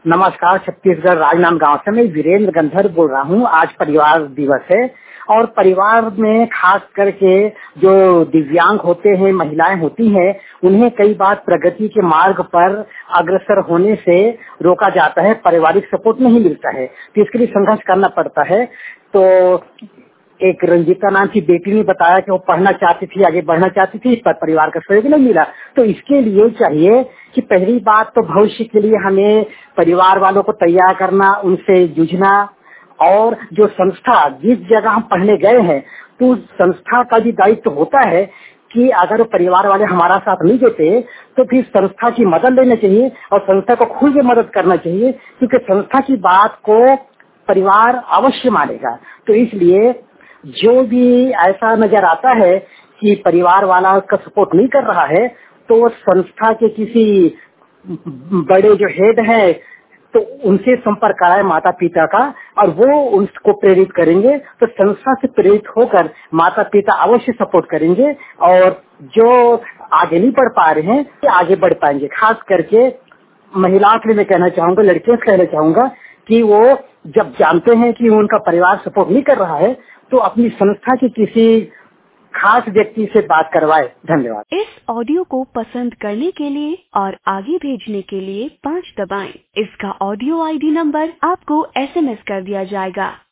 नमस्कार, छत्तीसगढ़ राजनांदगांव से मैं वीरेंद्र गंधर बोल रहा हूँ। आज परिवार दिवस है और परिवार में खास करके जो दिव्यांग होते हैं, महिलाएं होती हैं, उन्हें कई बार प्रगति के मार्ग पर अग्रसर होने से रोका जाता है, पारिवारिक सपोर्ट नहीं मिलता है, तो इसके लिए संघर्ष करना पड़ता है। तो एक रंजीता नाम की बेटी ने बताया कि वो पढ़ना चाहती थी, आगे बढ़ना चाहती थी, पर परिवार का सहयोग नहीं मिला। तो इसके लिए चाहिए कि पहली बात तो भविष्य के लिए हमें परिवार वालों को तैयार करना, उनसे जूझना, और जो संस्था जिस जगह हम पढ़ने गए हैं तो उस संस्था का भी दायित्व होता है कि अगर परिवार वाले हमारा साथ नहीं देते तो फिर संस्था की मदद लेना चाहिए और संस्था को खुल के मदद करना चाहिए, क्योंकि संस्था की बात को परिवार अवश्य मानेगा। तो इसलिए जो भी ऐसा नजर आता है कि परिवार वाला उसका सपोर्ट नहीं कर रहा है, तो वो संस्था के किसी बड़े जो हेड है तो उनसे संपर्क कराए, माता पिता का, और वो उनको प्रेरित करेंगे। तो संस्था से प्रेरित होकर माता पिता अवश्य सपोर्ट करेंगे और जो आगे नहीं बढ़ पा रहे हैं आगे बढ़ पाएंगे। खास करके महिलाओं के लिए मैं कहना चाहूंगा, लड़कियों से कहना चाहूंगा कि वो जब जानते हैं कि उनका परिवार सपोर्ट नहीं कर रहा है तो अपनी संस्था के किसी खास व्यक्ति से बात करवाए। धन्यवाद। इस ऑडियो को पसंद करने के लिए और आगे भेजने के लिए 5 दबाएं। इसका ऑडियो ID नंबर आपको SMS कर दिया जाएगा।